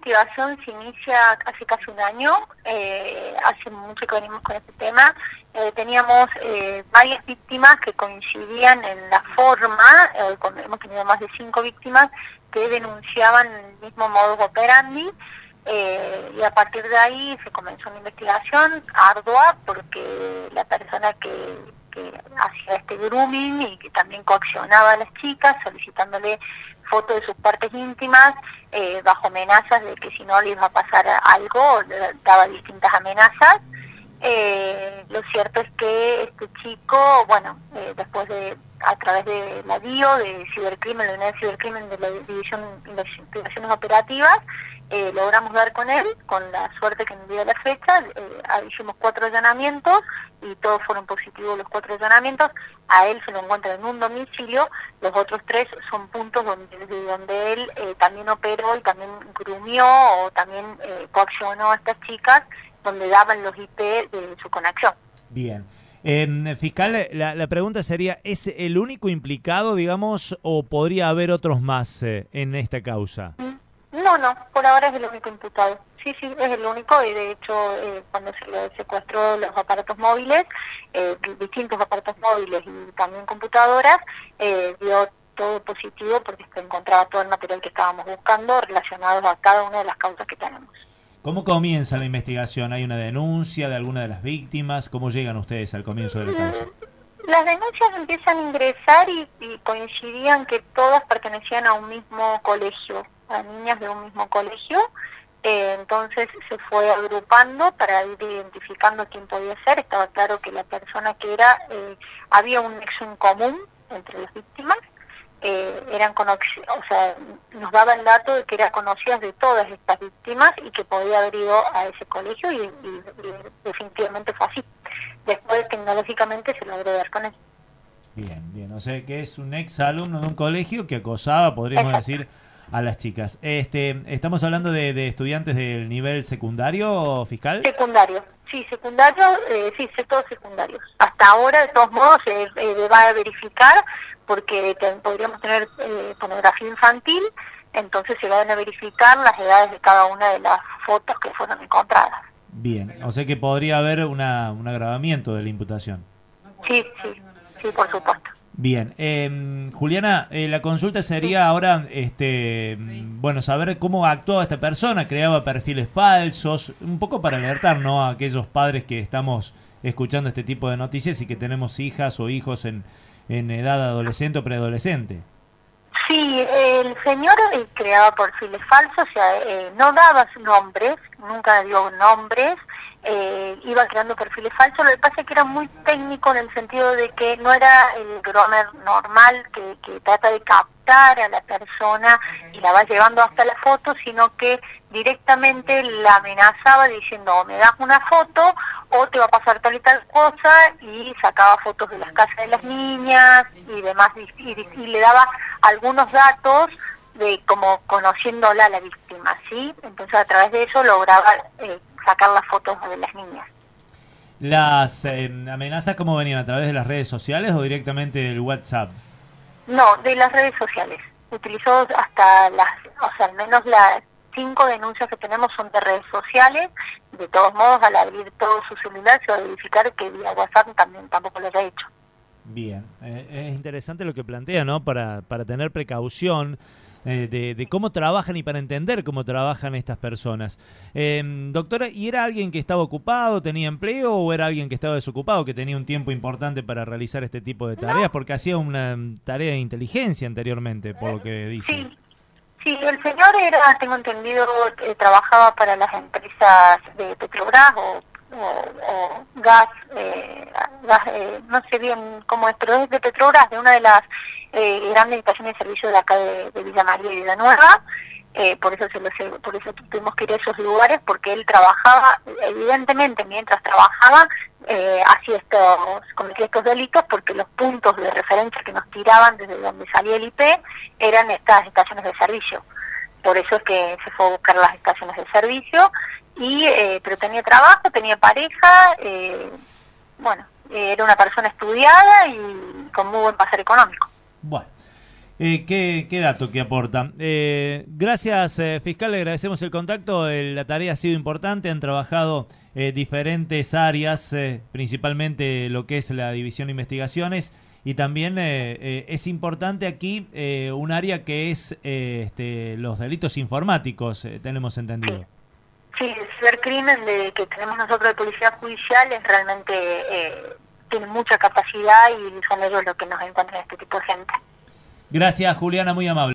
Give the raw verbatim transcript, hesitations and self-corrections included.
investigación se inicia hace casi un año, eh, hace mucho que venimos con este tema. Eh, teníamos eh, varias víctimas que coincidían en la forma, eh, con, hemos tenido más de cinco víctimas que denunciaban el mismo modus operandi, eh, y a partir de ahí se comenzó una investigación ardua porque la persona que, que hacía este grooming y que también coaccionaba a las chicas solicitándole fotos de sus partes íntimas, eh, bajo amenazas de que si no le iba a pasar algo, daba distintas amenazas. Eh, lo cierto es que este chico, bueno, eh, después de, a través de la D I O, de cibercrimen, la unidad de cibercrimen de la División de Investigaciones Operativas, eh, logramos dar con él, con la suerte que nos dio la fecha. Eh, hicimos cuatro allanamientos y todos fueron positivos los cuatro allanamientos. A él se lo encuentra en un domicilio, los otros tres son puntos donde, desde donde él eh, también operó y también grumió o también eh, coaccionó a estas chicas, donde daban los I P de su conexión. Bien. Eh, fiscal, la, la pregunta sería, ¿es el único implicado, digamos, o podría haber otros más eh, en esta causa? No, no, por ahora es el único imputado. Sí, sí, es el único, y de hecho eh, cuando se le secuestró los aparatos móviles, eh, distintos aparatos móviles y también computadoras, eh, dio todo positivo porque se encontraba todo el material que estábamos buscando relacionado a cada una de las causas que tenemos. ¿Cómo comienza la investigación? ¿Hay una denuncia de alguna de las víctimas? ¿Cómo llegan ustedes al comienzo de la causa? Las denuncias empiezan a ingresar y, y coincidían que todas pertenecían a un mismo colegio, a niñas de un mismo colegio. Eh, entonces se fue agrupando para ir identificando quién podía ser. Estaba claro que la persona que era, eh, había un nexo en común entre las víctimas. Eh, eran conocidas, o sea, nos daba el dato de que eran conocidas de todas estas víctimas y que podía haber ido a ese colegio, y, y, y definitivamente fue así. Después tecnológicamente se logró dar con él. Bien, bien, o sea que es un ex alumno de un colegio que acosaba, podríamos Exacto. decir, a las chicas. Este, ¿Estamos hablando de, de estudiantes del nivel secundario, fiscal? Secundario, sí, secundario, eh, sí, todos secundarios. Hasta ahora, de todos modos, se eh, eh, va a verificar, porque te, podríamos tener eh, pornografía infantil, entonces se van a verificar las edades de cada una de las fotos que fueron encontradas. Bien, o sea que podría haber una, un agravamiento de la imputación. Sí, sí, sí, por supuesto. Bien, eh, Juliana, eh, la consulta sería ahora, este, bueno, saber cómo actuaba esta persona, creaba perfiles falsos, un poco para alertar, ¿no?, a aquellos padres que estamos escuchando este tipo de noticias y que tenemos hijas o hijos en, en edad adolescente o preadolescente. Sí, el señor eh, creaba perfiles falsos, o sea, eh, no daba nombres, nunca dio nombres, eh, iba creando perfiles falsos. Lo que pasa es que era muy técnico en el sentido de que no era el groomer normal que, que trata de captar a la persona y la va llevando hasta la foto, sino que directamente la amenazaba diciendo: o me das una foto o te va a pasar tal y tal cosa, y sacaba fotos de las casas de las niñas y demás, y, y, y le daba algunos datos de como conociéndola a la víctima, ¿sí? Entonces a través de eso lograba eh, sacar las fotos de las niñas. ¿Las eh, amenazas cómo venían? ¿A través de las redes sociales o directamente del WhatsApp? No, de las redes sociales. Utilizó hasta las, o sea, al menos las cinco denuncias que tenemos son de redes sociales. De todos modos, al abrir todo su celular se va a verificar que vía WhatsApp también tampoco lo haya hecho. Bien, eh, es interesante lo que plantea, ¿no? Para, para tener precaución eh, de, de cómo trabajan y para entender cómo trabajan estas personas. Eh, doctora, ¿y era alguien que estaba ocupado, tenía empleo, o era alguien que estaba desocupado, que tenía un tiempo importante para realizar este tipo de tareas? No. Porque hacía una tarea de inteligencia anteriormente, por lo que dice. Sí, sí, el señor era, tengo entendido, eh, trabajaba para las empresas de Petrobras o O, o gas, eh, gas eh, no sé bien cómo es, pero es de Petrobras, de una de las eh, grandes estaciones de servicio de acá de, de Villa María y de la Nueva. Eh, por eso se lo sé, por eso tuvimos que ir a esos lugares, porque él trabajaba, evidentemente mientras trabajaba eh, hacía estos, cometía estos delitos, porque los puntos de referencia que nos tiraban desde donde salía el I P eran estas estaciones de servicio. Por eso es que se fue a buscar las estaciones de servicio. Y eh, pero tenía trabajo, tenía pareja, eh, bueno, eh, era una persona estudiada y con muy buen pasar económico. Bueno, Eh, ¿qué, ¿Qué dato que aporta? Eh, gracias, eh, fiscal, le agradecemos el contacto. El, la tarea ha sido importante, han trabajado eh, diferentes áreas, eh, principalmente lo que es la División de Investigaciones, y también eh, eh, es importante aquí eh, un área que es eh, este, los delitos informáticos, eh, tenemos entendido. Sí, el cibercrimen de, que tenemos nosotros de Policía Judicial es realmente, eh, tiene mucha capacidad y son ellos los que nos encuentran este tipo de gente. Gracias, Juliana, muy amable.